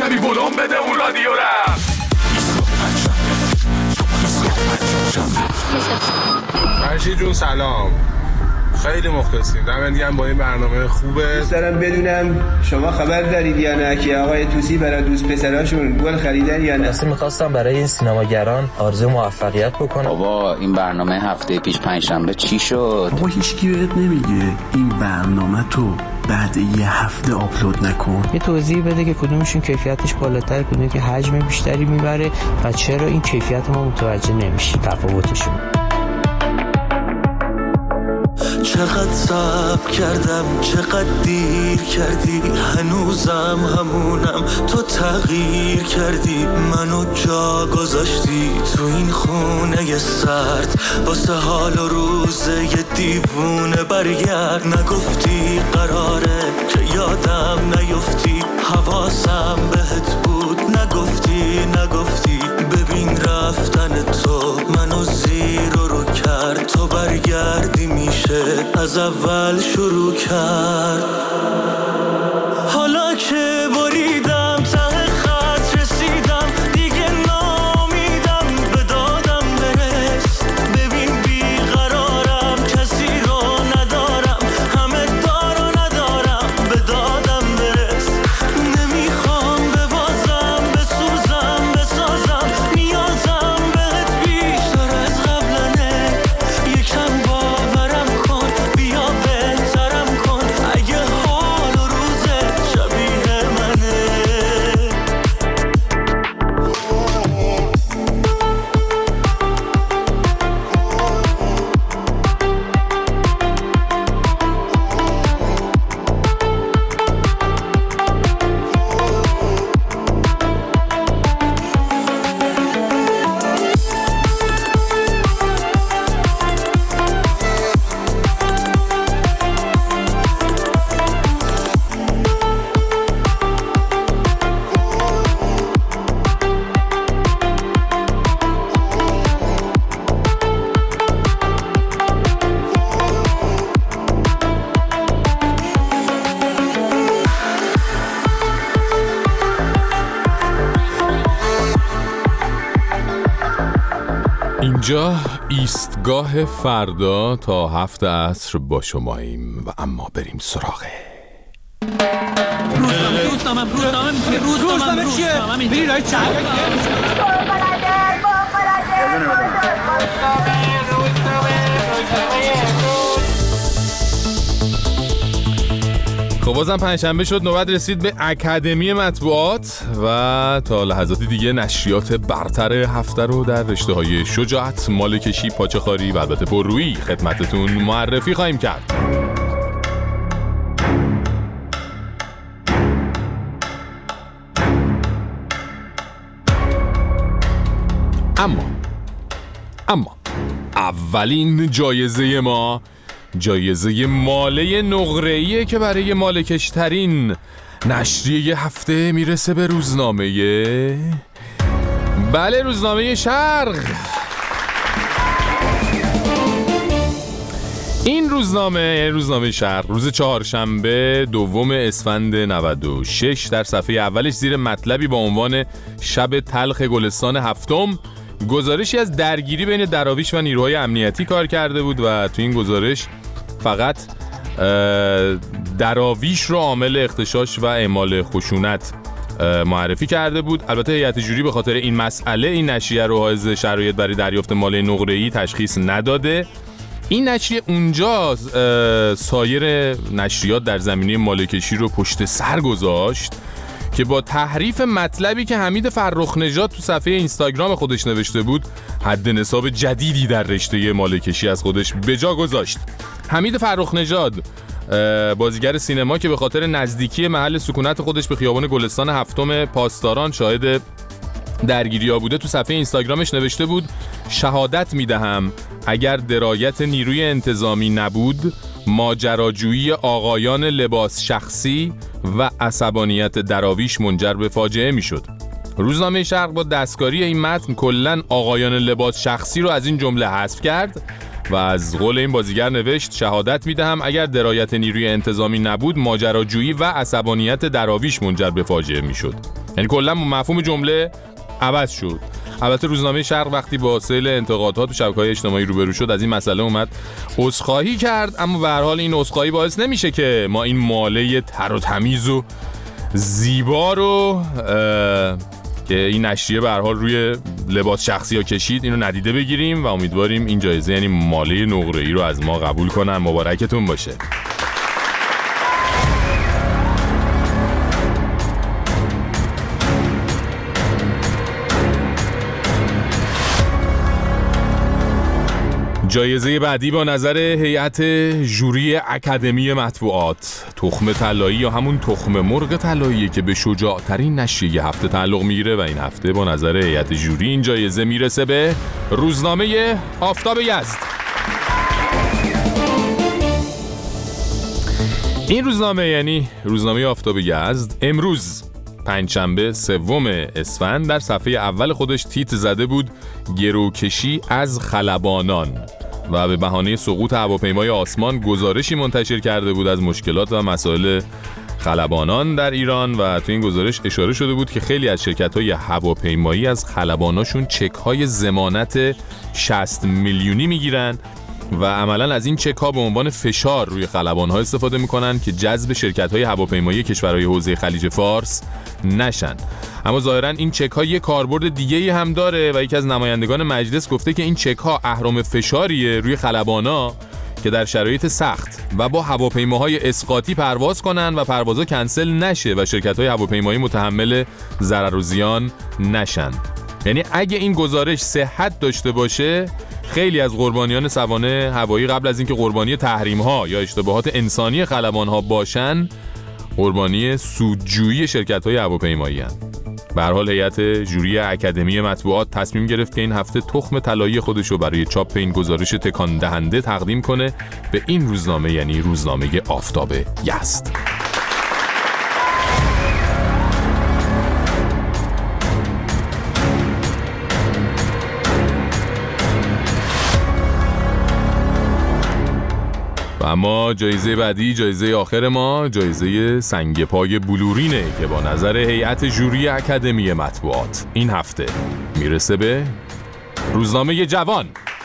کمی ولوم بده اون رادیو را. فرشید جون سلام، خیلی مخلصیم، دمت گرم با این برنامه خوبه. دوست دارم بدونم شما خبر دارید یا نه که آقای توسی برای دوست پسراشون گل خریدن یا نه؟ اصلا میخواستم برای این سینماگران آرزو موفقیت بکنم. بابا این برنامه هفته پیش پنجشنبه چی شد؟ بابا هیچکی بهت نمیگه این برنامه تو بعد یه هفته آپلود نکن. یه توضیح بده که کدومشون کیفیتش بالاتر، کدومی که حجم بیشتری میبره و چرا این کیفیت ما متوجه نمیشیم تفاوتشون. چقدر صبر کردم، چقدر دیر کردی، هنوزم همونم، تو تغییر کردی، منو جا گذاشتی تو این خونه سرد، واسه حال و روزه یه دیوونه برگرد. نگفتی قراره که یادم نیفتی، حواسم بهت بود، نگفتی ببین رفتن تو منو زیر رو کرد، تو برگردی میشه از اول شروع کرد. حالا که بریدم ته خط رسیدم، دیگه نامیدم به دادم برس. ببین بیقرارم، کسی رو ندارم، همه دارو ندارم، به دادم برس. نمیخوام ببازم، بسازم، نیازم بهت بیشتر از قبلنه. یکم باورم کن، بیا بهترم کن، اگه حال و روزه شبیه منه. اینجا ایستگاه فردا تا 7 عصر با شماییم و اما بریم سراغه روزنامه چیه؟ بری رای چند؟ خب بازم پنجشنبه شد، نوبت رسید به اکادمی مطبوعات و تا لحظاتی دیگه نشریات برتر هفته رو در رشته‌های شجاعت، ماله‌کشی، پاچه‌خواری و البته پررویی خدمتتون معرفی خواهیم کرد. اما اولین جایزه ما جایزه ماله نقره‌ایه که برای ماله‌کش‌ترین نشریه هفته میرسه به روزنامه شرق. این روزنامه شرق روز چهارشنبه 2 اسفند 96 در صفحه اولش زیر مطلبی با عنوان شب تلخ گلستان هفتم گزارشی از درگیری بین دراویش و نیروهای امنیتی کار کرده بود و تو این گزارش فقط دراویش رو عامل اغتشاش و اعمال خشونت معرفی کرده بود. البته هیئت جوری به خاطر این مسئله این نشریه رو حائز شرایط برای دریافت ماله نقره‌ای تشخیص نداده. این نشریه اونجا سایر نشریات در زمینه ماله‌کشی رو پشت سر گذاشت که با تحریف مطلبی که حمید فرخ‌نژاد تو صفحه اینستاگرام خودش نوشته بود حد نصاب جدیدی در رشته ماله‌کشی از خودش به جا گذاشت. حمید فرخ‌نژاد بازیگر سینما که به خاطر نزدیکی محل سکونت خودش به خیابان گلستان هفتم پاسداران شاهد درگیری‌ها بوده، تو صفحه اینستاگرامش نوشته بود شهادت میدهم اگر درایت نیروی انتظامی نبود ماجراجویی آقایان لباس شخصی و عصبانیت دراویش منجر به فاجعه میشد. روزنامه شرق با دستکاری این متن کلاً آقایان لباس شخصی رو از این جمله حذف کرد و از قول این بازیگر نوشت شهادت میدهم اگر درایت نیروی انتظامی نبود ماجراجویی و عصبانیت دراویش منجر به فاجعه میشد. یعنی کلا مفهوم جمله عوض شد. البته روزنامه شرق وقتی با سیل انتقادات و شبکه‌های اجتماعی روبرو شد از این مسئله اومد عذرخواهی کرد، اما به هر حال این عذرخواهی باعث نمیشه که ما این ماله تر و تمیز و زیبا رو که این نشریه به هر حال روی لباس شخصی ها کشید اینو ندیده بگیریم و امیدواریم این جایزه یعنی ماله نقره‌ای رو از ما قبول کنن. مبارکتون باشه. جایزه بعدی با نظر هیئت ژوری اکادمی مطبوعات تخم طلایی یا همون تخم مرغ طلایی که به شجاع‌ترین نشریه هفته تعلق میگیره و این هفته با نظر هیئت ژوری این جایزه میرسه به روزنامه آفتاب یزد. این روزنامه یعنی روزنامه آفتاب یزد امروز پنجشنبه 3 اسفند در صفحه اول خودش تیتر زده بود گروکشی از خلبانان و به بهانه سقوط هواپیمای آسمان گزارشی منتشر کرده بود از مشکلات و مسائل خلبانان در ایران و تو این گزارش اشاره شده بود که خیلی از شرکت‌های هواپیمایی از خلباناشون چک‌های ضمانت 60 میلیونی میگیرن و عملاً از این چک‌ها به عنوان فشار روی خلبان‌ها استفاده می‌کنن که جذب شرکت‌های هواپیمایی کشورهای حوزه خلیج فارس نشن. اما ظاهراً این چک‌ها یک کاربرد دیگه‌ای هم داره و یکی از نمایندگان مجلس گفته که این چک‌ها اهرم فشاریه روی خلبانا که در شرایط سخت و با هواپیماهای اسقاطی پرواز کنن و پروازها کنسل نشه و شرکت‌های هواپیمایی متحمل ضرر و زیان نشن. یعنی اگه این گزارش صحت داشته باشه خیلی از قربانیان سوانح هوایی قبل از اینکه قربانی تحریم‌ها یا اشتباهات انسانی خلبان‌ها باشن قربانی سودجویی شرکت‌های هواپیمایی هستند. به هر حال هیئت ژوری اکادمی مطبوعات تصمیم گرفت که این هفته تخم طلایی خودش رو برای چاپ این گزارش تکان دهنده تقدیم کنه به این روزنامه یعنی روزنامه آفتاب یزد. و اما جایزه بعدی، جایزه آخر ما، جایزه سنگ پای بلورینه که با نظر هیئت ژوری اکادمی مطبوعات این هفته میرسه به روزنامه جوان.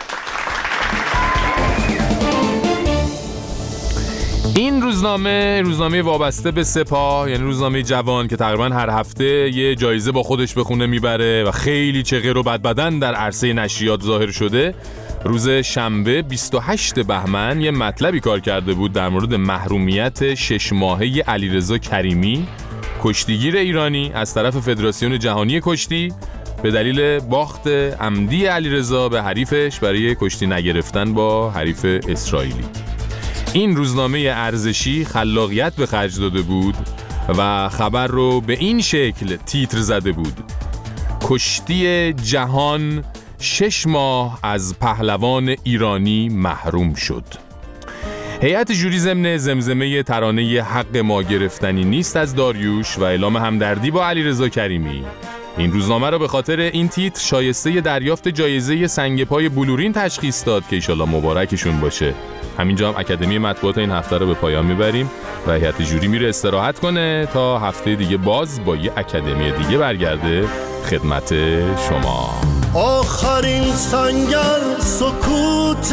این روزنامه وابسته به سپاه یعنی روزنامه جوان که تقریبا هر هفته یه جایزه با خودش به خونه میبره و خیلی چغر و بدبدن در عرصه نشریات ظاهر شده، روز شنبه 28 بهمن یه مطلبی کار کرده بود در مورد محرومیت 6 ماهه علیرضا کریمی، کشتیگیر ایرانی از طرف فدراسیون جهانی کشتی به دلیل باخت عمدی علیرضا به حریفش برای کشتی نگرفتن با حریف اسرائیلی. این روزنامه ارزشی خلاقیت به خرج داده بود و خبر رو به این شکل تیتر زده بود: کشتی جهان 6 ماه از پهلوان ایرانی محروم شد. هیئت ژوری ضمن زمزمه ترانه حق ما گرفتنی نیست از داریوش و اعلام همدردی با علیرضا کریمی این روزنامه رو به خاطر این تیتر شایسته دریافت جایزه سنگ پای بلورین تشخیص داد که ایشالله مبارکشون باشه. همینجا هم اکادمی مطبوعات این هفته رو به پایان میبریم و هیئت ژوری میره استراحت کنه تا هفته دیگه باز با یه اکادمی دیگه برگرده خدمت شما. آخرین سنگر سکوت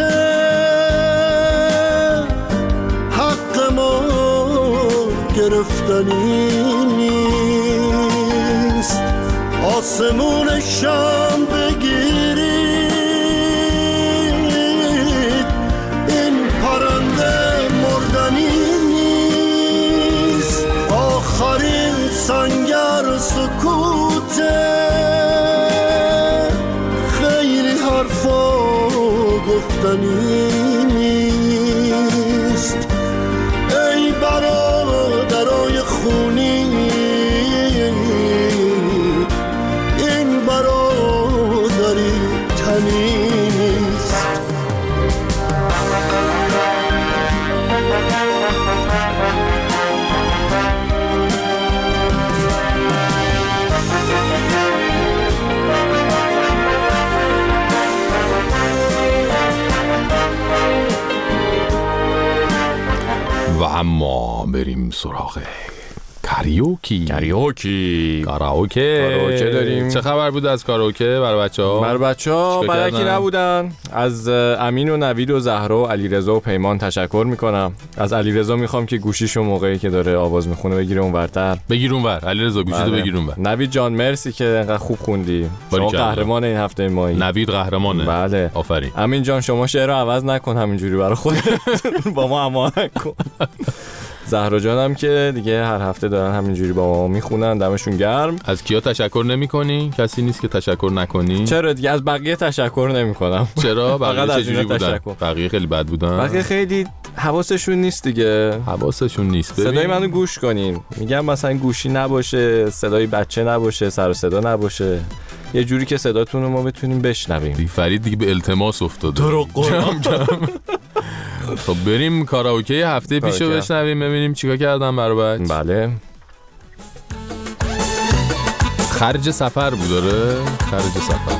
حق ما گرفتنی نیست، آسمون شام بگیرید این پرنده مردنی نیست. آخرین سنگر سکوت گفتنی نیست. ای برادرای خونی این برادری تنی نیست. ما بریم سراغ کاراوکه داریم. چه خبر بود از کاراوکه برای بچه‌ها؟ برای بچه‌ها برکی نبودن. از امین و نوید و زهرا و علیرضا و پیمان تشکر میکنم. از علیرضا میخوام که گوشیشو موقعی که داره آواز میخونه بگیره اونورتر. بگیر اونور علیرضا، گوشیتو بگیر اونور. نوید جان مرسی که انقدر خوب خوندی. شما قهرمان این هفته مایی. نوید قهرمانه. بله آفرین. امین جان شما شعر رو عوض نکن همینجوری برای خودت. با ما هماهنگ کن. زهرا جانم که دیگه هر هفته دارن همینجوری با ما میخونن، دمشون گرم. از کیا تشکر نمی‌کنی؟ کسی نیست که تشکر نکنی؟ چرا دیگه از بقیه تشکر نمی‌کنم. چرا؟ بقیه چجوری بودن؟ بقیه خیلی بد بودن. بقیه خیلی حواسشون نیست دیگه. حواسشون نیست. صدای منو گوش کنین. میگم مثلا گوشی نباشه، صدای بچه نباشه، سر و صدا نباشه. یه جوری که صداتون رو ما بتونیم بشنویم. دیگه فرید دیگه به التماس افتاده. تو رو قرآن. خب بریم کاراوکه هفته پیشو بشنویم ببینیم چیکار کردن برای بچه. بله. خرج سفر بود داره. خرج سفر.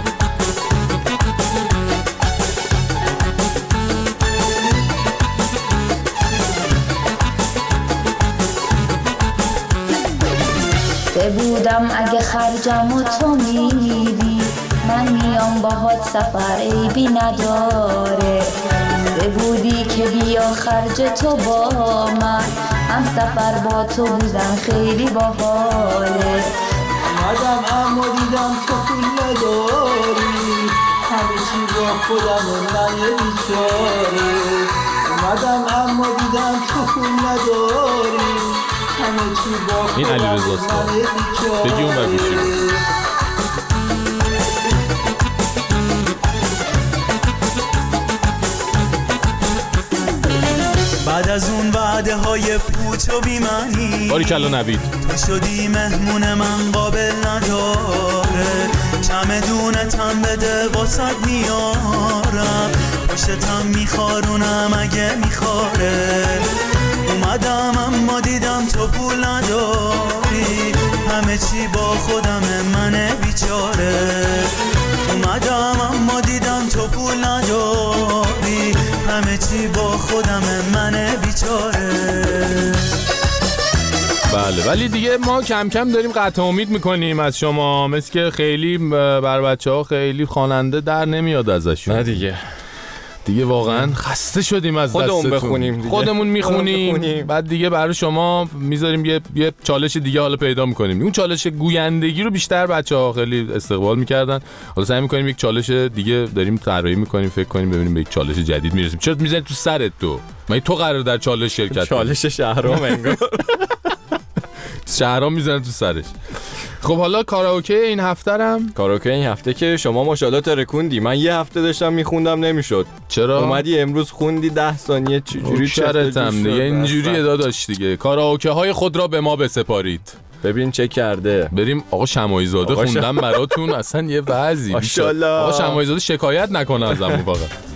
بودم اگه خرجم و تو میری، من میام باهات سفر عیبی نداره. بودی که بیا خرج تو با من، هم سفر با تو بودم خیلی باحاله. اومدم اما دیدم تو پول نداری، همه چی با خودم و من یه بیچاره. اومدم اما دیدم تو پول نداری، همه چی با خودم این علیرضا و من یه بیچاره. بگی اون بگوشی بعد از اون وعده های پوچ و بیمانی، باریکلا نوید، تو شدی مهمون من قابل نداره. چمدونتم بده واسد میارم، پشتم میخارونم اگه میخاره. اومدم اما دیدم تو پول نداری، همه چی با خودم من بیچاره. اومدم اما دیدم تو پول نداری، همه چی با خودم من بیچاره. بله ولی دیگه ما کم کم داریم قطع امید میکنیم از شما، مثل که خیلی بر بچه‌ها خیلی خواننده در نمیاد ازشون. نه دیگه واقعا خسته شدیم از خودمون بخونیم دیگه. خودمون میخونیم بعد دیگه برای شما میذاریم یه چالش دیگه حالا پیدا میکنیم. اون چالش گویندگی رو بیشتر بچه‌ها خیلی استقبال میکردن، حالا سعی میکنیم یک چالش دیگه داریم طراحی میکنیم، فکر کنیم ببینیم به یک چالش جدید میرسیم. چرا میزنی تو سرت تو؟ مگه تو قرار در چالش شرکت کنی؟ چالش شهرام انگار. شهرام میزنه تو سرش. خب حالا کاراوکه این هفته که شما ماشاءالله ترکوندی. من یه هفته داشتم میخوندم نمیشد. چرا؟ اومدی امروز خوندی 10 ثانیه چجوری شرطم دیگه اینجوری داداش دیگه. کاراوکه های خود را به ما بسپارید. ببین چه کرده. بریم آقا شماعی زاده خوندم براتون اصلا یه وضعی. ماشاءالله. آقا شماعی زاده شکایت نکنه ازمون فقط.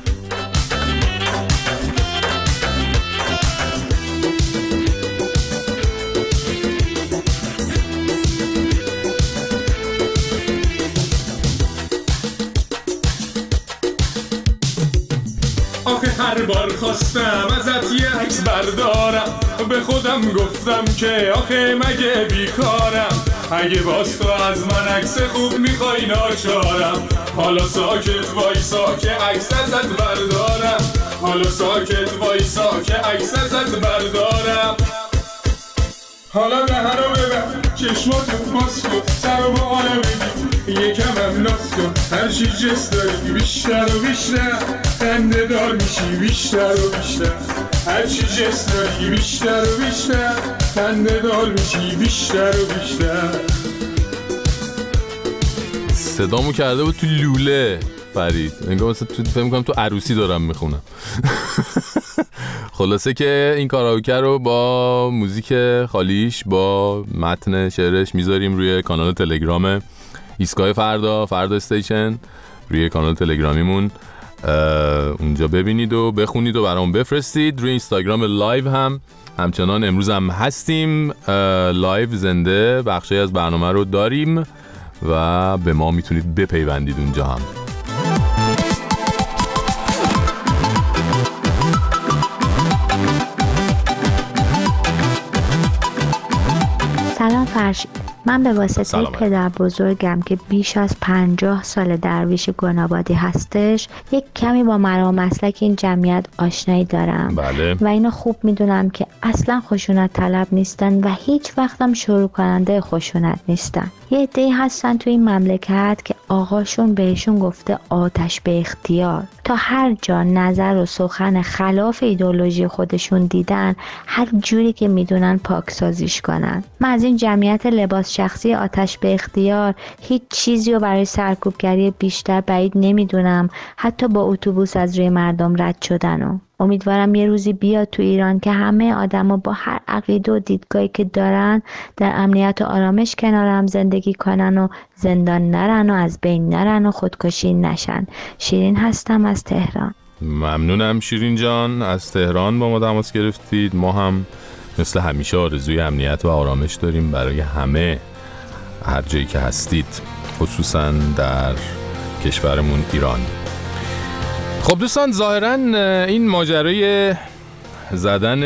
آخه هر بار خواستم ازت یه عکس بردارم، به خودم گفتم که آخه مگه بیکارم. اگه باز تو از من عکس خوب میخوای ناچارم، حالا ساکت وایسا که عکس ازت بردارم. حالا ساکت وایسا که عکس ازت بردارم. حالا دهنو ببر چشماتو باز کن، سر و بالا بگی یکم هم ناز کن. هر چی جست داری بیشتر و بیشتر خنده دار میشی، بیشتر و بیشتر. هر چی جست داری بیشتر و بیشتر خنده دار میشی، بیشتر و بیشتر. صدامو کرده بود تو لوله فرید، انگار مثلا تو فکر می‌کنم تو عروسی دارم میخونم. خلاصه که این کاراوکه رو با موزیک خالیش با متن شعرش میذاریم روی کانال تلگرام ایستگاه فردا استیشن، روی کانال تلگرامیمون. اونجا ببینید و بخونید و برام بفرستید. روی اینستاگرام لایو هم همچنان امروز هم هستیم، لایو زنده بخشی از برنامه رو داریم و به ما میتونید بپیوندید اونجا هم. سلام فرشید. من به واسطه پدر بزرگم که بیش از 50 سال درویش گنابادی هستش یک کمی با مرا و مسلک این جمعیت آشنایی دارم. بله. و اینو خوب میدونم که اصلا خشونت طلب نیستن و هیچ وقتم شروع کننده خشونت نیستن. یه عده‌ای هستن تو این مملکت که آقاشون بهشون گفته آتش به اختیار، تا هر جا نظر و سخن خلاف ایدئولوژی خودشون دیدن هر جوری که میدونن پاکسازیش کنن. من از این جمعیت لباس شخصی آتش به اختیار هیچ چیزی رو برای سرکوبگری بیشتر بعید نمیدونم، حتی با اتوبوس از روی مردم رد شدن. و امیدوارم یه روزی بیاد تو ایران که همه آدما با هر عقیده و دیدگاهی که دارن در امنیت و آرامش کنار هم زندگی کنن و زندان نرن و از بین نرن و خودکشی نشن. شیرین هستم از تهران. ممنونم شیرین جان، از تهران با ما تماس گرفتید. ما هم مثل همیشه آرزوی امنیت و آرامش داریم برای همه هر جایی که هستید، خصوصا در کشورمون ایران. خب دوستان، ظاهراً این ماجرای زدن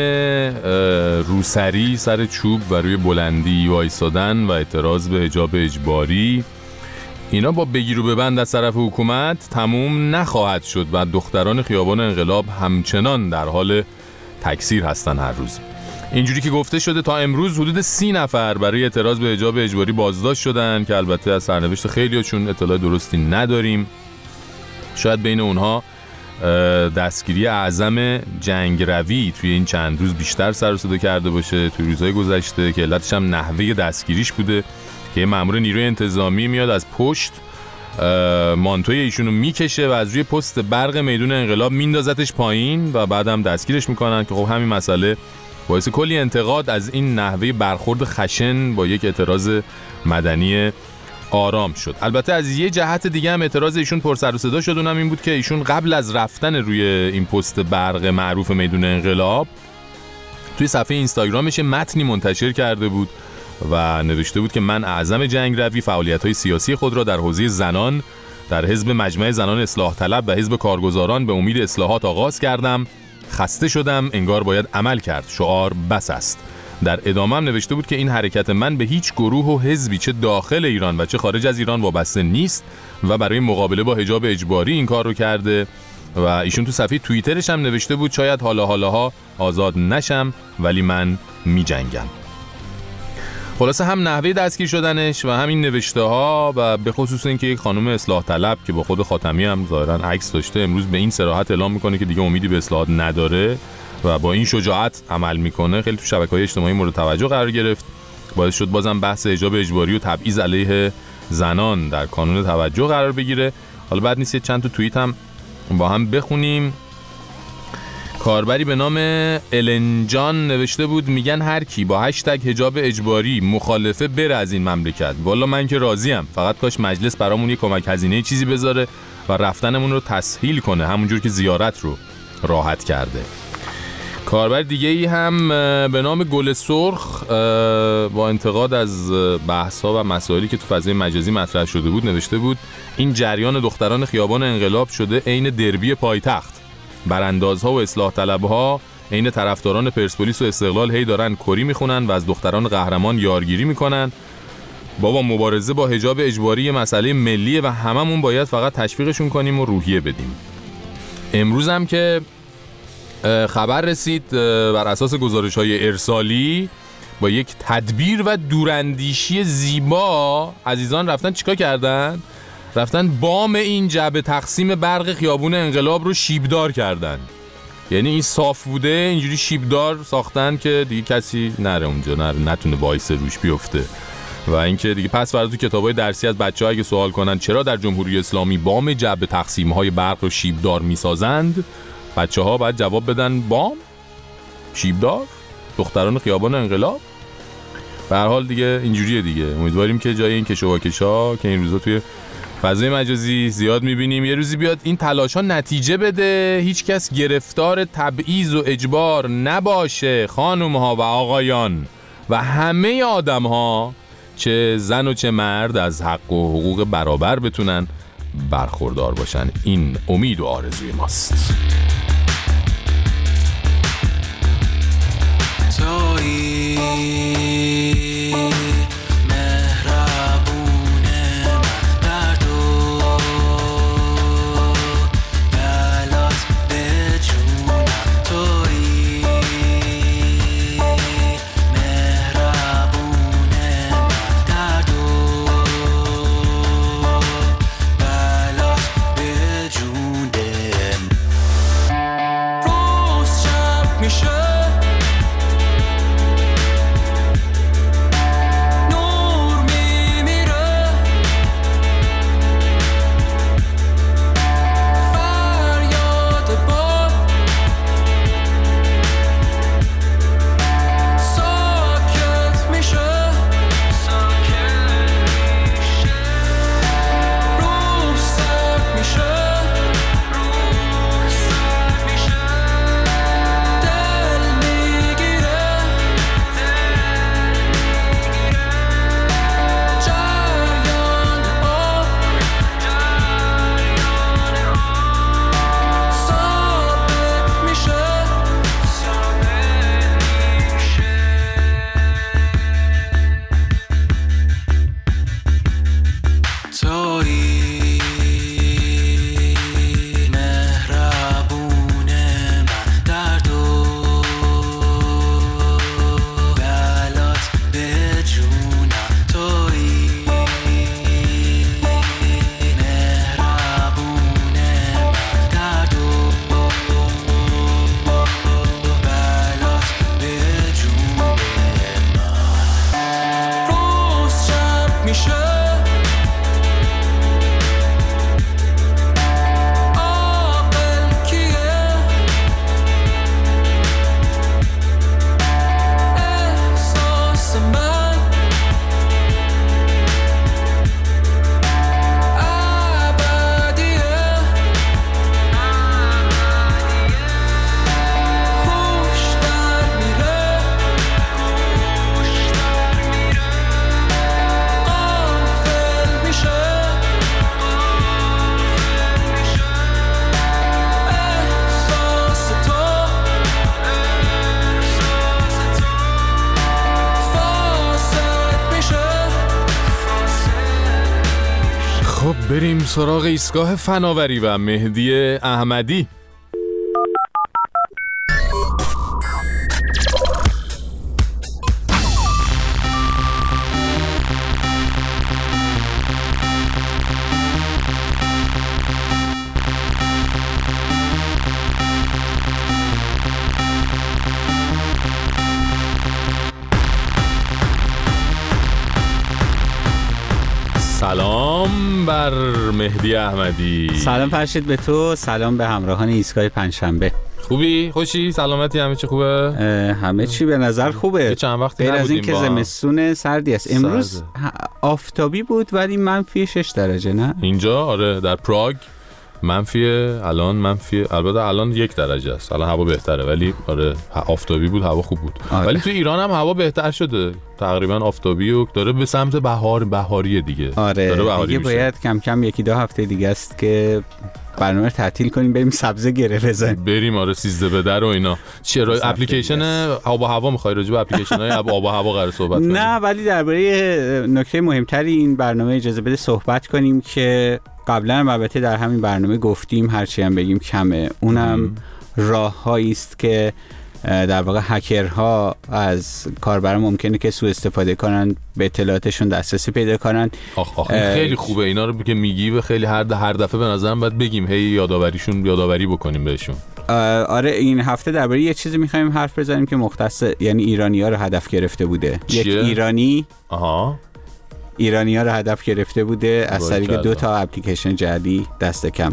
روسری سر چوب و روی بلندی وایسادن و اعتراض به حجاب اجباری، اینا با بگیر و ببند از طرف حکومت تموم نخواهد شد و دختران خیابان انقلاب همچنان در حال تکثیر هستن هر روز. اینجوری که گفته شده تا امروز حدود 30 نفر برای اعتراض به حجاب اجباری بازداشت شدن که البته از سرنوشت خیلیاشون اطلاع درستی نداریم. شاید بین اونها دستگیری اعظم جنگروی توی این چند روز بیشتر سر و صدا کرده باشه توی روزهای گذشته، که علتش هم نحوه دستگیریش بوده که مأمور نیروی انتظامی میاد از پشت مانتوی ایشونو میکشه و از روی پست برق میدون انقلاب میندازتش پایین و بعدم دستگیرش میکنن، که خب همین مسئله باعث کلی انتقاد از این نحوه برخورد خشن با یک اعتراض مدنی آرام شد. البته از یه جهت دیگه هم اعتراض ایشون پر سر و صدا شد، اونم این بود که ایشون قبل از رفتن روی این پست برق معروف میدون انقلاب توی صفحه اینستاگرامش متنی منتشر کرده بود و نوشته بود که من اعظم جنگروی فعالیت‌های سیاسی خود را در حوزه زنان در حزب مجمع زنان اصلاح طلب و حزب کارگزاران به امید اصلاحات آغاز کردم. خسته شدم، انگار باید عمل کرد، شعار بس است. در ادامه هم نوشته بود که این حرکت من به هیچ گروه و حزبی چه داخل ایران و چه خارج از ایران وابسته نیست و برای مقابله با حجاب اجباری این کار رو کرده. و ایشون تو صفحه توییترش هم نوشته بود شاید حالاها آزاد نشم ولی من می جنگم. خلاصه هم نحوه دستگیر شدنش و همین نوشته ها و به خصوص اینکه یک خانم اصلاح طلب که با خود خاتمی هم ظاهرا عکس داشته امروز به این صراحت اعلام میکنه که دیگه امیدی به اصلاحات نداره و با این شجاعت عمل میکنه، خیلی تو شبکه‌های اجتماعی مورد توجه قرار گرفت. باعث شد بازم بحث حجاب اجباری و تبعیض علیه زنان در کانون توجه قرار بگیره. حالا بعد نیست چند تا توییت هم با هم بخونیم. کاربری به نام النجان نوشته بود میگن هر کی با هشتگ حجاب اجباری مخالفه بره از این مملکت. والا من که راضیم، فقط کاش مجلس برامون یه کمک هزینه چیزی بذاره و رفتنمون رو تسهیل کنه، همونجور که زیارت رو راحت کرده. کاربر دیگه ای هم به نام گل سرخ با انتقاد از بحث‌ها و مسائلی که تو فضای مجازی مطرح شده بود نوشته بود این جریان دختران خیابان انقلاب شده عین دربی پایتخت. براندازها و اصلاح طلبها عین طرفداران پرسپولیس و استقلال هی دارن کری میخونن و از دختران قهرمان یارگیری میکنن. بابا مبارزه با حجاب اجباری مسئله ملیه و هممون باید فقط تشویقشون کنیم و روحیه بدیم. امروز هم که خبر رسید بر اساس گزارش‌های ارسالی با یک تدبیر و دوراندیشی زیبا عزیزان رفتن چیکار کردن؟ رفتن بام این جعبه تقسیم برق خیابون انقلاب رو شیبدار کردن. یعنی این صاف بوده اینجوری شیبدار ساختن که دیگه کسی نره اونجا نتونه وایس روش بیفته. و اینکه دیگه پس فردا تو کتابای درسی از بچه‌ها اگه سوال کنن چرا در جمهوری اسلامی بام جعبه تقسیم‌های برق رو شیبدار می‌سازند، بچه‌ها باید جواب بدن بام شیبدار دختران خیابان انقلاب. به هر حال دیگه اینجوریه دیگه. امیدواریم که جای این کشواکشا که این روزا توی فضای مجازی زیاد می‌بینیم یه روزی بیاد این تلاش‌ها نتیجه بده، هیچ کس گرفتار تبعیض و اجبار نباشه. خانم‌ها و آقایان و همه آدم‌ها چه زن و چه مرد از حق و حقوق برابر بتونن برخوردار باشن. این امید و آرزوی ماست. تویی میشه بریم سراغ ایستگاه فناوری و مهدی احمدی. سلام بر مهدی احمدی. سلام فرشید به تو، سلام به همراهان ایستگاه پنجشنبه. خوبی؟ خوشی؟ سلامتی؟ همه چی خوبه؟ همه چی به نظر خوبه. چند وقتی غیر از این نبودیم که زمستون سردی است. امروز آفتابی بود ولی منفی 6 درجه نه؟ اینجا آره در پراگ الان منفی، البته الان 1 درجه است. الان هوا بهتره ولی آره آفتابی بود، هوا خوب بود. آره. ولی تو ایران هم هوا بهتر شده. تقریبا آفتابی و داره به سمت بهاریه دیگه. آره دیگه باید کم کم 1-2 هفته دیگه است که برنامه رو تعطیل کنیم بریم سبزه گره بزنیم. بریم آره 13 به در و اینا. چرا اپلیکیشن آب و هوا می‌خوای راجع به اپلیکیشن‌های آب و هوا قرار صحبت کنیم؟ نه ولی درباره نکته مهمتری این برنامه اجازه بده صحبت کنیم که قبلا هم البته در همین برنامه گفتیم، هرچی هم بگیم کمه. اونم راه‌هایی است که در واقع هکرها از کاربران ممکنه که سوء استفاده کنن، به اطلاعاتشون دسترسی پیدا کنن. خیلی خوبه اینا رو که میگی، به خیلی هر دفعه به نظرم باید بگیم هی یادآوری بکنیم بهشون. آره این هفته درباره یه چیزی می‌خوایم حرف بزنیم که مختص یعنی ایرانی‌ها رو هدف گرفته بوده. یک ایرانی‌ها رو هدف گرفته بوده از طریق 2 تا اپلیکیشن جعلی دست کم.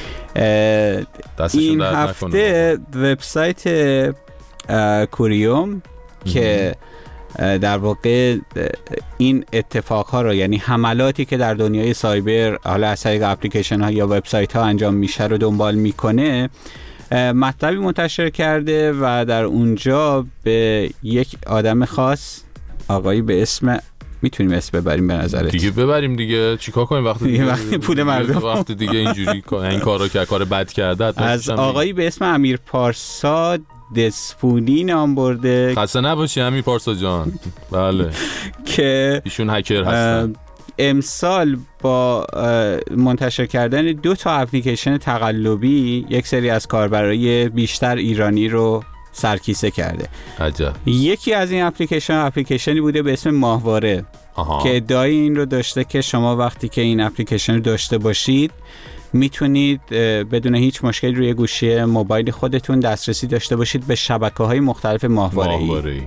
این هفته وبسایت کوریوم که در واقع این اتفاقها رو یعنی حملاتی که در دنیای سایبر حالا از طریق اپلیکیشن ها یا وبسایت ها انجام میشه رو دنبال میکنه، مطلبی منتشر کرده و در اونجا به یک آدم خاص، آقایی به اسم، میتونیم اسم ببریم به نظرت؟ دیگه ببریم دیگه، چیکار کنیم وقتی پول مردم وقتی دیگه اینجوری این کارو که کار بد کرده. از آقایی به اسم امیر پارسا دسفولی نام برده. خسته نباشی امیر پارسا جان. بله که ایشون هکر هستن. امسال با منتشر کردن 2 تا اپلیکیشن تقلبی یک سری از کاربرای بیشتر ایرانی رو سرکیسه کرده. عجب. یکی از این اپلیکیشنی بوده به اسم ماهواره که ادعای این رو داشته که شما وقتی که این اپلیکیشن رو داشته باشید میتونید بدون هیچ مشکلی روی گوشی موبایل خودتون دسترسی داشته باشید به شبکه‌های مختلف ماهواره‌ای.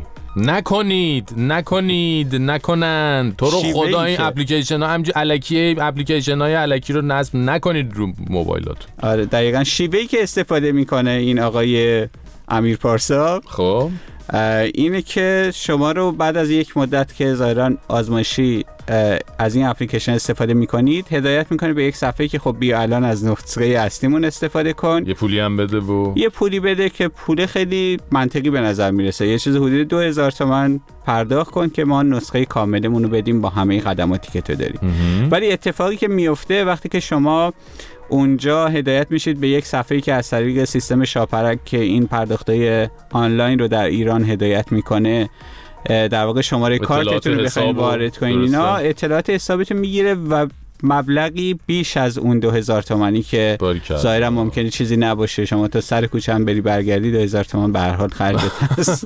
نکنند تو رو خدا این اپلیکیشن ها همینجوری الکی اپلیکیشن های الکی رو نصب نکنید رو موبایلات. آره دقیقاً شیوهی که استفاده میکنه این آقای امیر پارسا خب اینه که شما رو بعد از یک مدت که ظاهراً آزمایشی از این اپلیکیشن استفاده میکنید هدایت میکنه به یک صفحه‌ای که خب بیا الان از نسخه اصلیمون استفاده کن، یه پولی هم بده یه پولی بده که پول خیلی منطقی به نظر میرسه، یه چیز حدود 2000 تومان پرداخت کن که ما نسخه کاملمون رو بدیم با همه خدماتی که تو داری. ولی اتفاقی که میفته وقتی که شما اونجا هدایت میشید به یک صفحه‌ای که از طریق سیستم شاپرک که این پرداختای آنلاین رو در ایران هدایت میکنه، در واقع شماره کارتتون رو بخواید وارد کنید، اینا اطلاعات حسابتون میگیره و مبلغی بیش از اون 2000 تومانی که ظاهرا ممکنه چیزی نباشه، شما تا سر کوچه هم بری برگردی 2000 تومان به هر حال خرجت هست،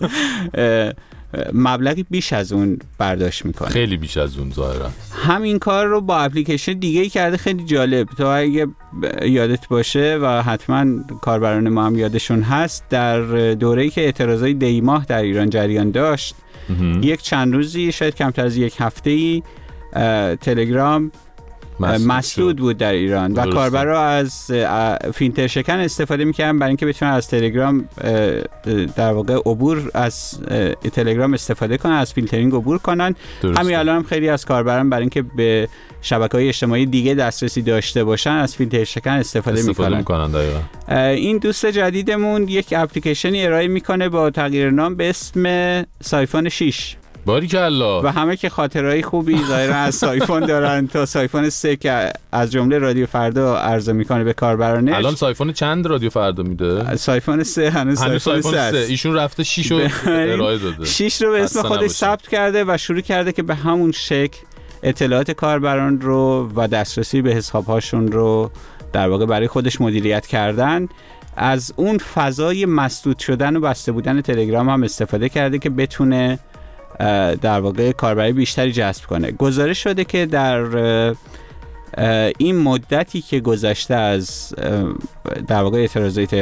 مبلغی بیش از اون برداشت میکنه، خیلی بیش از اون ظاهرا. همین کار رو با اپلیکیشن دیگه‌ای کرده خیلی جالب. تو اگه یادت باشه و حتما کاربران ما هم یادشون هست، در دوره‌ای که اعتراضای دیماه در ایران جریان داشت، یک چند روزی شاید کمتر از یک هفته‌ای تلگرام مسدود بود در ایران و کاربرا از فیلتر شکن استفاده می‌کردن برای اینکه بتونن از تلگرام در واقع عبور از تلگرام استفاده کنن، از فیلترینگ عبور کنن. همین الان هم خیلی از کاربران برای اینکه به شبکه‌های اجتماعی دیگه دسترسی داشته باشن از فیلتر شکن استفاده می‌کنن. این دوست جدیدمون یک اپلیکیشنی ارائه میکنه با تغییر نام به اسم سایفون 6. باریکالله. و همه که خاطرهای خوبی ظاهرا از سایفون دارن تا سایفون 3 که از جمله رادیو فردا عرضه میکنه به کاربرانش. الان سایفون چند رادیو فردا میده؟ سایفون 3 هنوز سایفون 3 ایشون رفته 6 رو ارائه داده. 6 رو به اسم خودش ثبت کرده و شروع کرده که به همون شکل اطلاعات کاربران رو و دسترسی به حساب‌هاشون رو در واقع برای خودش مدیریت کردن. از اون فضای مسدود شدن و بسته بودن تلگرام هم استفاده کرده که بتونه در واقع کاربری بیشتری جذب کنه. گزارش شده که در این مدتی که گذشته از در واقع اعتراضات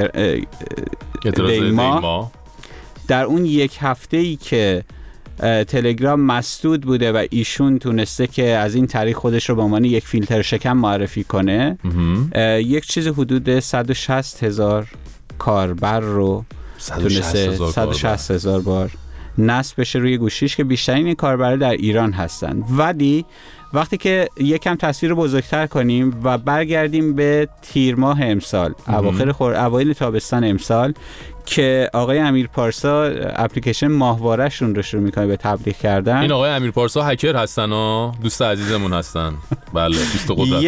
دیما، در اون یک هفته‌ای که تلگرام مسدود بوده و ایشون تونسته که از این طریق خودش رو به عنوان یک فیلتر شکن معرفی کنه، یک چیز حدود 160,000 کاربر رو تونسته 160,000 بار نصب بشه روی گوشیش که بیشترین این کاربرا در ایران هستن. ولی وقتی که یکم تصویر رو بزرگتر کنیم و برگردیم به تیر ماه امسال، اوایل تابستان امسال که آقای امیرپارسا اپلیکیشن ماهواره‌شون رو شروع می‌کنه به تبلیغ کردن. این آقای امیرپارسا هکر هستن ها، دوست عزیزمون هستن. بله، دوست قدرتمند.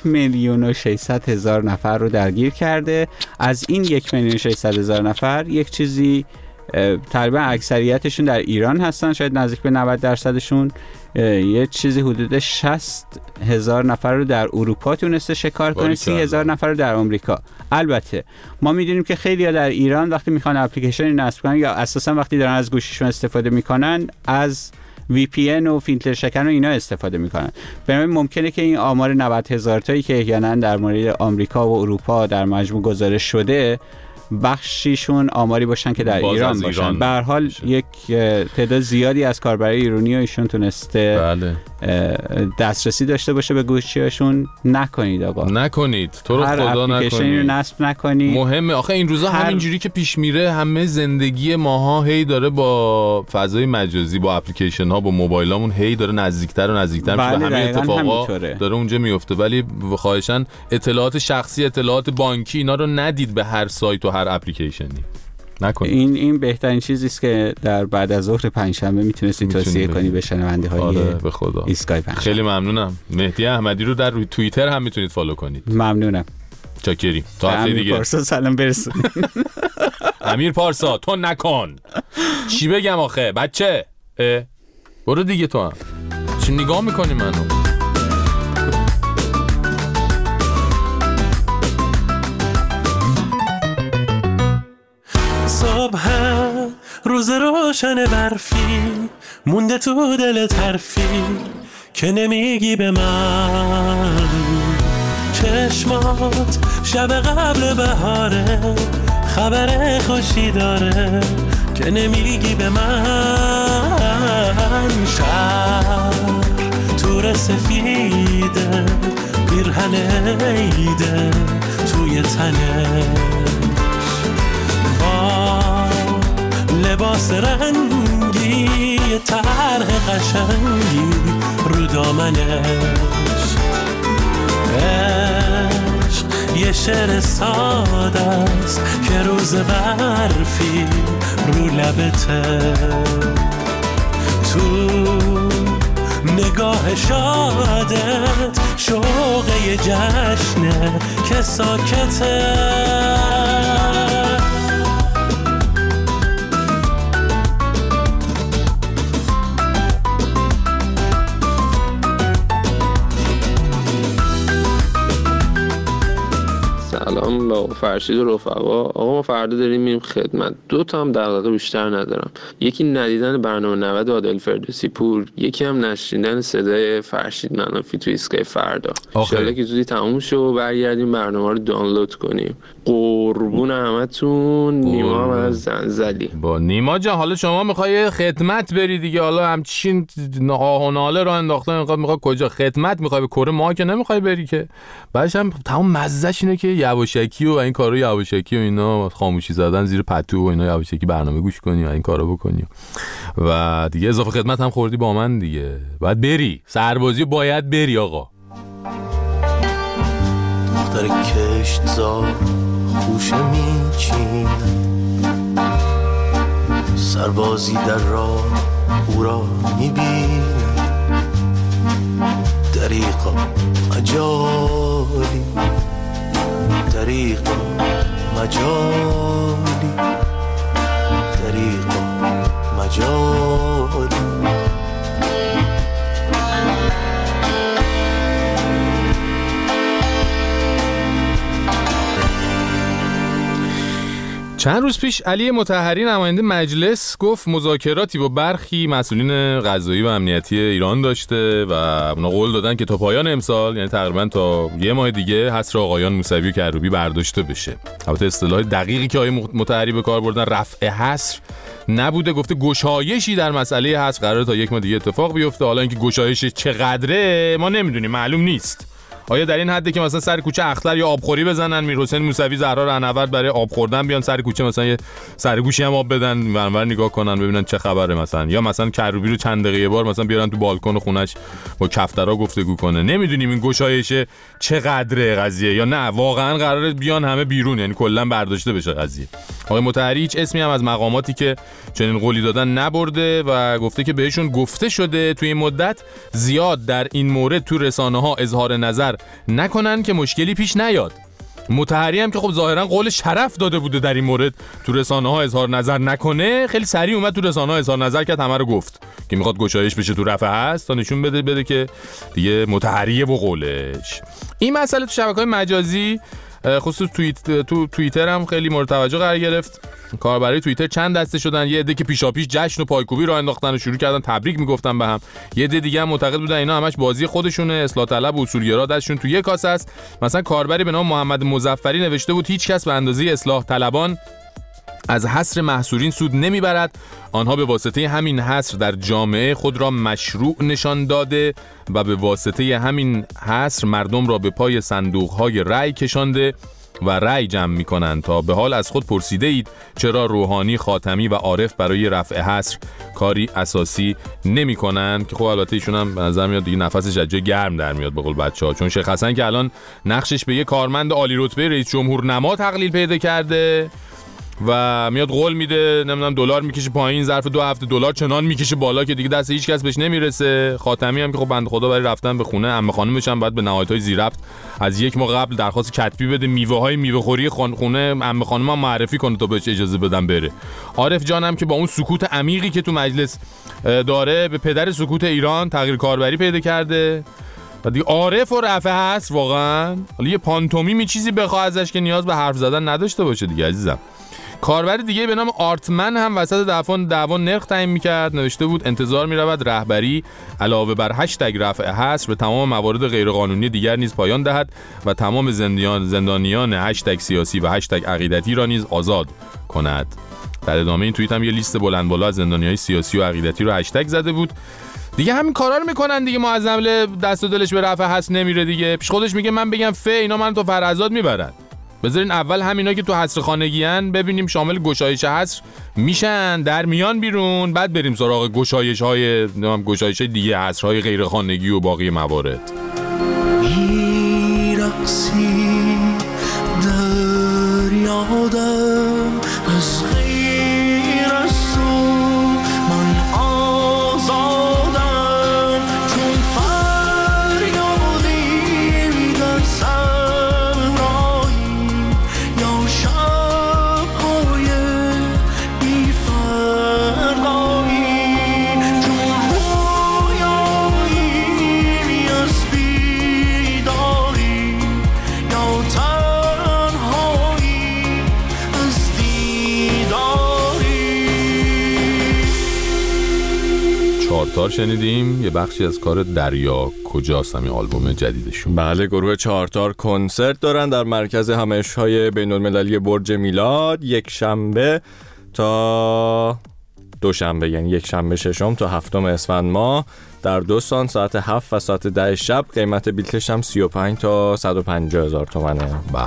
1,600,000 نفر رو درگیر کرده. از این 1,600,000 نفر یک چیزی تقریبا اکثریتشون در ایران هستن، شاید نزدیک به 90%شون. یه چیزی حدود 60,000 نفر رو در اروپا تونسته شکار کنه، 30,000 نفر رو در آمریکا. البته ما میدونیم که خیلی‌ها در ایران وقتی میخوان اپلیکیشنی نصب کنن یا اساسا وقتی دارن از گوشیشون استفاده میکنن از VPN و فیلتر شکن و اینا استفاده میکنن. بنابراین ممکنه که این آمار 90,000 تایی که احیانا در مورد آمریکا و اروپا در مجموع گزارش شده بخشیشون آماری باشن که در ایران باشن. به هر حال یک تعداد زیادی از کاربرای ایرانی ایشون تونسته دسترسی داشته باشه به گوشیاشون. نکنید آقا، نکنید، تو رو خدا نکنید، رو نصب نکنید. مهمه. آخه این روزا همینجوری که پیش میره همه زندگی ماها هی داره با فضای مجازی، با اپلیکیشن ها، با موبایلامون هی داره نزدیکتر و نزدیکتر میشه و همه اتفاقا داره اونجا میفته. ولی خواهشاً اطلاعات شخصی، اطلاعات بانکی، اینا رو ندید به هر سایت و هر اپلیکیشنی. نکنید. این بهترین چیزی است که در بعد از ظهر پنجشنبه میتونستی توصیه کنی به شنونده‌های به خدا. ایسکای پنجشنبه. خیلی ممنونم. مهدی احمدی رو در روی توییتر هم میتونید فالو کنید. ممنونم. چاکریم. تا هفته دیگه. امیر پارسا سلام برسون. امیر پارسا تو نکن. چی بگم آخه بچه؟ برو دیگه تو هم. چی نگاه میکنی منو؟ صبح روز روشن برفی مونده تو دل طرفی که نمیگی به من. چشمات شب قبل بهاره خبر خوشی داره که نمیگی به من. شب تور سفیده پیرهن عیده توی تنه لباس رنگی طرح قشنگی رو دامنش. عشق یه شعر ساده است که روز برفی رو لبته. تو نگاه شادت شوق یه جشنه که ساکته. سلام به آقا فرشید و رفقا آقا ما فردا داریم میریم خدمت. 2 تا هم دغدغه بیشتر ندارم، یکی ندیدن برنامه 90 عادل فردوسی پور، یکی هم نشنیدن صدای فرشید منافی تو ایستگاه فردا. ان شاءالله که زودی تموم شه و برگردیم برنامه رو دانلود کنیم. قربون همتون. نیما از زنزلی. با نیما جان حالا شما میخوای خدمت بری دیگه، حالا همچین آه و ناله رو انداختن میخوای کجا خدمت میخوای به کره ما که نمیخوای بری که. بعدش هم تمام مزهش اینه که یواشکی و این کارو یواشکی و اینا خاموشی زدن زیر پتو و اینا یواشکی برنامه گوش کنی و این کارو بکنی و دیگه اضافه خدمت هم خوردی با من دیگه. باید بری سربازی، باید بری آقا. دختر کشتزار خوشه میچین، سربازی در راه او را میبین. دریقا مجالی، دریقا مجالی، دریقا مجالی. چند روز پیش علی مطهری نماینده مجلس گفت مذاکراتی با برخی مسئولین قضایی و امنیتی ایران داشته و اونا قول دادن که تا پایان امسال، یعنی تقریبا تا 1 ماه دیگه، حصر آقایان موسوی و کروبی برداشته بشه. البته اصطلاح دقیقی که آقای مطهری به کار بردن رفع حصر نبوده، گفته گشایشی در مسئله حصر قراره تا 1 ماه دیگه اتفاق بیفته. حالا اینکه گشایش چقدره ما نمیدونیم، معلوم نیست. آیا در این حده که مثلا سر کوچه اختر یا آبخوری بزنن، میرحسین موسوی زهرا رهنورد برای آب خوردن بیان سر کوچه مثلا یه سرگوشی هم آب بدن ورانور نگاه کنن ببینن چه خبره مثلا، یا مثلا کروبی رو چند دقیقه بار مثلا بیارن تو بالکن خونش با کفترا گفتگو کنه. نمیدونیم این گشایش چقدره قضیه، یا نه واقعا قراره بیان همه بیرون، یعنی کلا برداشته بشه قضیه. آقای مطهری هیچ اسمی هم از مقاماتی که چنین قولی دادن نبرده و گفته که بهشون گفته شده توی این مدت زیاد در این مورد تو رسانه‌ها اظهار نظر نکنن که مشکلی پیش نیاد. مطهری هم که خب ظاهرا قول شرف داده بوده در این مورد تو رسانه‌ها اظهار نظر نکنه، خیلی سریع اومد تو رسانه‌ها اظهار نظر کرد، همه رو گفت که میخواد گشایش بشه تو رفع هست تا نشون بده که دیگه مطهریه و قولش. این مسئله تو شبکه‌های مجازی خصوص تو توییتر هم خیلی مورد توجه قرار گرفت. کاربرای توییتر چند دسته شدن، یه عده که پیشاپیش جشن و پایکوبی راه انداختن و شروع کردن تبریک میگفتن به هم، یه عده دیگه هم معتقد بودن اینا همش بازی خودشونه، اصلاح طلب و اصولگرا دستشون تو یک کاسه است. مثلا کاربری به نام محمد مظفری نوشته بود هیچ کس به اندازه اصلاح طلبان از حصر محصورین سود نمیبرد، آنها به واسطه همین حصر در جامعه خود را مشروع نشان داده و به واسطه همین حصر مردم را به پای صندوق‌های رأی کشانده و رأی جمع می‌کنند. تا به حال از خود پرسیده اید چرا روحانی، خاتمی و عارف برای رفع حصر کاری اساسی نمی‌کنند؟ که خب البته ایشون هم به نظر میاد دیگه نفسش از جای گرم در میاد به قول بچه‌ها، چون شیخ حسن که الان نقشش به یه کارمند عالی رتبه رئیس جمهور نما تقلیل پیدا کرده و میاد قول میده نمیدونم دلار میکشه پایین، ظرف 2 هفته دلار چنان میکشه بالا که دیگه دست هیچ کس بهش نمیرسه. خاتمی هم که خب بنده خدا برای رفتن به خونه عمه خانومش هم باید به نهایت‌های ذی‌ربط از 1 ماه قبل درخواست کتبی بده، میوه‌های میوه‌خوری خونه عمه خانوم هم معرفی کنه تا بهش اجازه بدن بره. عارف جان هم که با اون سکوت عمیقی که تو مجلس داره به پدر سکوت ایران تغییر کاربری پیدا کرده و دیگه عارف و رفع هست واقعا. حالا یه پانتومیمی چیزی بخواد ازش که نیاز به حرف زدن نداشته باشه دیگه عزیزم. کاربر دیگه به نام آرتمن هم وسط دعوا نرخ تعیین می‌کرد، نوشته بود انتظار می‌رود رهبری علاوه بر هشتگ رفع حصر به تمام موارد غیرقانونی دیگر نیز پایان دهد و تمام زندانیان هشتگ سیاسی و هشتگ عقیدتی را نیز آزاد کند. در ادامه این توییت هم یه لیست بلند بالا از زندانیای سیاسی و عقیدتی رو هشتگ زده بود. دیگه همین کارا رو میکنن دیگه، معظم دست و دلش به رفع حصر نمیره دیگه، پیش خودش میگه من بگم اینا من تو فرزاد میبرن. بذارین اول همینا که تو حصر خانگیان ببینیم شامل گشایش حصر میشن در میان بیرون، بعد بریم سراغ گشایش‌های دیگه، حصرهای غیر خانگی و باقی موارد. میرقصی در یادم از غیر از تو من آزادم، چون فریادی در صحرایی یا شب‌های بی فردایی، چون رویایی از بیداری یا تنهایی. چهارتار شنیدیم، یه بخشی از کار دریا کجاست، همین آلبوم جدیدشون. بله، گروه چهارتار کنسرت دارن در مرکز همایش‌های بین‌المللی برج میلاد، یک شنبه تا دوشنبه، یعنی یک شنبه 6 تا 7 اسفند ماه در دوستان ساعت 7 و ساعت 10 شب. قیمت بلیتش هم 35 تا 150 هزار تومنه.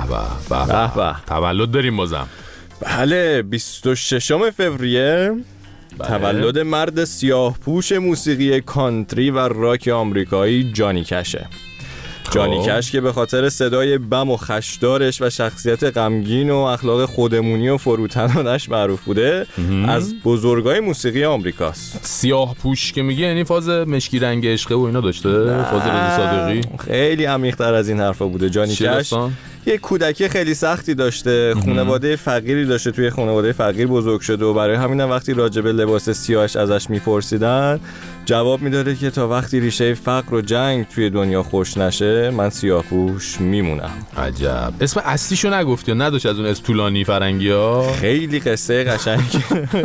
به به. تولد داریم بازم. بله، 26 فوریه تولد مرد سیاه‌پوش موسیقی کانتری و راک آمریکایی جانی کشه. جانی کش که به خاطر صدای بم و خشدارش و شخصیت غمگین و اخلاق خودمونی و فروتنانش معروف بوده، از بزرگای موسیقی آمریکاست. سیاه پوش که میگه یعنی فاز مشکی رنگ عشقه و اینا داشته؟ فاز رضا صادقی خیلی عمیق‌تر از این حرفا بوده. جانی کش یه کودکی خیلی سختی داشته، خانواده فقیری داشته، توی خانواده فقیر بزرگ شده و برای همین وقتی راجع به لباس سیاهش ازش میپرسیدن جواب میداده که تا وقتی ریشه فقر و جنگ توی دنیا خوش نشه من سیاه‌پوش میمونم. عجب. اسم اصلیشو نگفتی؟ نداشت از اون اسم طولانی فرنگی ها؟ خیلی قصه قشنگی.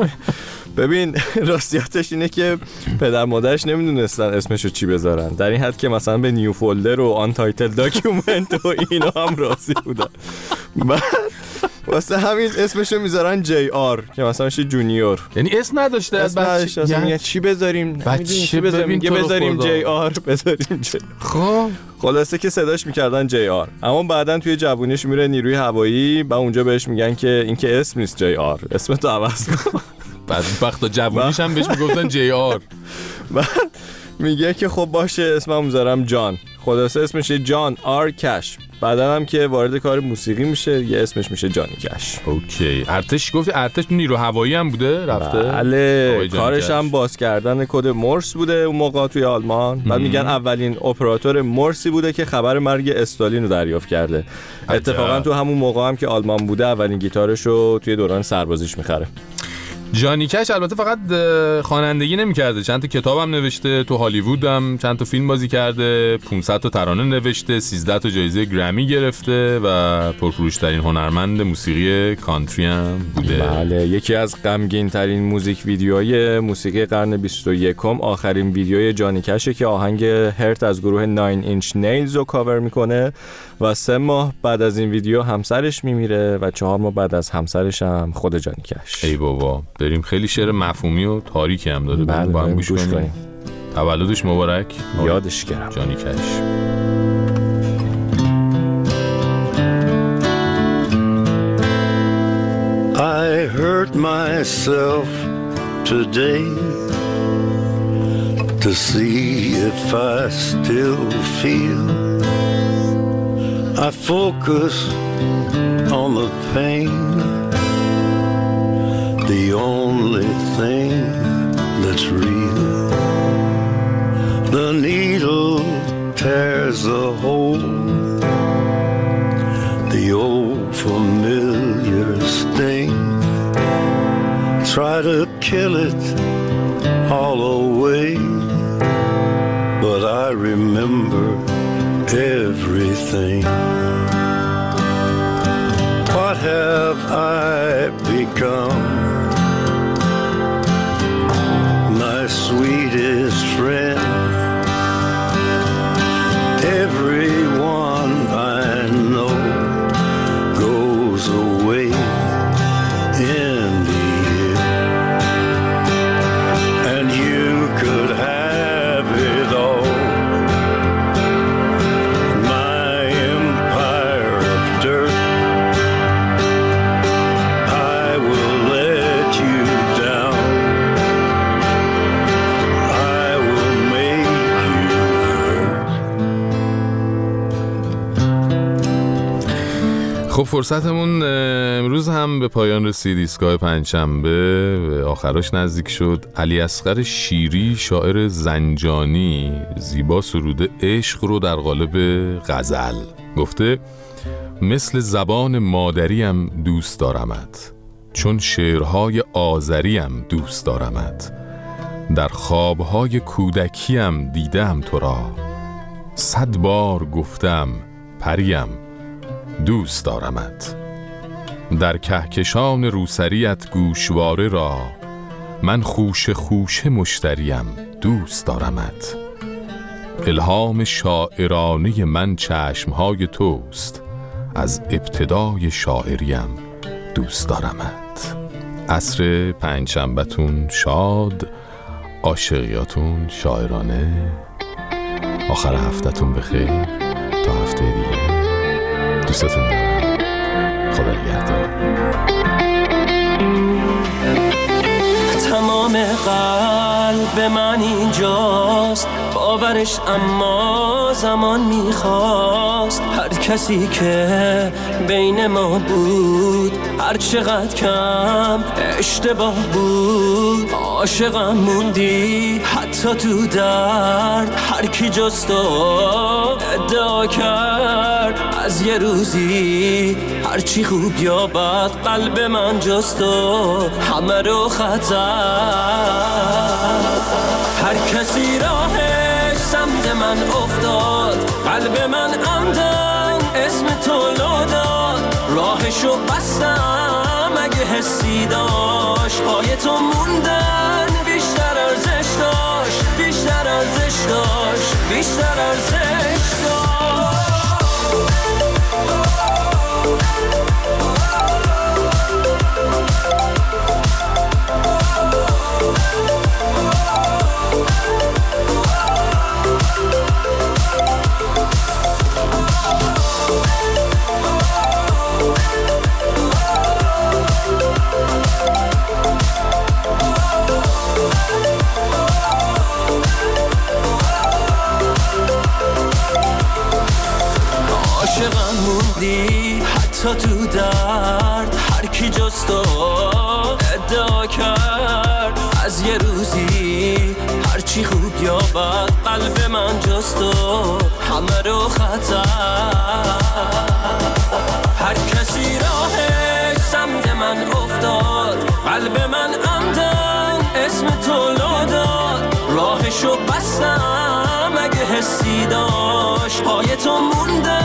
ببین راستیاتش اینه که پدر مادرش نمیدونستن اسمشو چی بذارن، در این حد که مثلا به نیو فولدر و آن تایتل داکیومنت و اینا هم راضی بودن. بعد واسه همین اسمشو میذارن جی آر که مثلا میشه جونیور. یعنی اسم نداشته از بچه؟ یعنی چی بذاریم؟ بچه بذاریم جی آر، بذاریم جی. خب خلاصه که صداش میکردن جی آر، اما بعدن توی جوونیش میره نیروی هوایی و اونجا بهش میگن که این که اسم نیست جی آر، اسمتو عوض کن. بعد وقتا جوونیش هم بهش میگفتن جی آر. بعد میگه که خب باشه اسمم میذارم جان. خلاصه اسمش جان آر کش. بعدا هم که وارد کار موسیقی میشه یه اسمش میشه جانی کش. اوکی. ارتش گفتی ارتش نیرو هوایی هم بوده رفته؟ بله، کارش هم باز کردن کد مورس بوده اون موقع توی آلمان. بعد میگن اولین اپراتور مورسی بوده که خبر مرگ استالین رو دریافت کرده. اتفاقا تو همون موقع هم که آلمان بوده اولین گیتارش رو توی دوران سربازیش میخره. جانی کش البته فقط خوانندگی نمی‌کرده، چند تا کتابم نوشته، تو هالیوود هم چند تا فیلم بازی کرده، 500 تا ترانه نوشته، 13 تا جایزه گرمی گرفته و پرفروش‌ترین هنرمند موسیقی کانتری هم بوده. بله، یکی از غمگین‌ترین موزیک ویدیوهای موسیقی قرن 21 آخرین ویدیوی جانی کشه که آهنگ هرت از گروه 9 اینچ نیلز رو کاور میکنه و 3 ماه بعد از این ویدیو همسرش میمیره و 4 ماه بعد از همسرش هم خود جانی کش. ای بابا، بریم خیلی شعر مفهومی و تاریکی هم داره. بله، با هم گوش کنیم. تولدش مبارک. یادش گرم جانی کش. I hurt myself today to see if I still feel. I focus on the pain, the only thing that's real. The needle tears a hole, the old familiar sting. Try to kill it all away, but I remember everything. What have I become? My sweetest friend. Everyone I know goes away in the end, and you could have it all. My empire of dirt, I will let you down. I will make you hurt. خب فرصتمون امروز هم به پایان رسید. ایستگاه پنجشنبه به آخرش نزدیک شد. علی اصغر شیری شاعر زنجانی زیبا سروده عشق رو در قالب غزل. گفته مثل زبان مادریم دوست دارمت، چون شعرهای آذریم دوست دارمت. در خوابهای کودکیم دیدم تو را، 100 بار گفتم پریم دوست دارمت. در کهکشان روسریت گوشواره را، من خوشه خوشه مشتریم دوست دارمت. الهام شاعرانه من چشمهای توست، از ابتدای شاعریم دوست دارمت. عصر پنجشنبه‌تون شاد، عاشقیاتون شاعرانه. آخر هفته‌تون بخیر تا هفته دیگه. دوستتون دارم. خدا نگهدار. تمام قلب من اینجاست، باورش اما زمان میخواست. هر کسی که بین ما بود هر چقدر کم اشتباه بود. عاشقم موندی حتی تو درد، هر کی جز تو ادعا کرد از یه روزی هرچی خوب یا بد قلب من جز تو همه رو خطر. هر کسی راهش سمت من افتاد، قلب من عمدن اسم تو لو داد. راهشو بستم اگه حسی داشت، پای تو موندن بیشتر ارزش داشت، بیشتر ارزش داشت، بیشتر ارزش داشت. عاشقم موندی حتی تو درد، هر کی جز تو ادعا کرد از یه روزی هرچی خوب یا بد قلب من جز تو همه رو خطر. هر کسی راهش سمت من افتاد، قلب من عمدن اسم تو لو داد. راهشو بستم اگه حسی داشت، پای تو موندن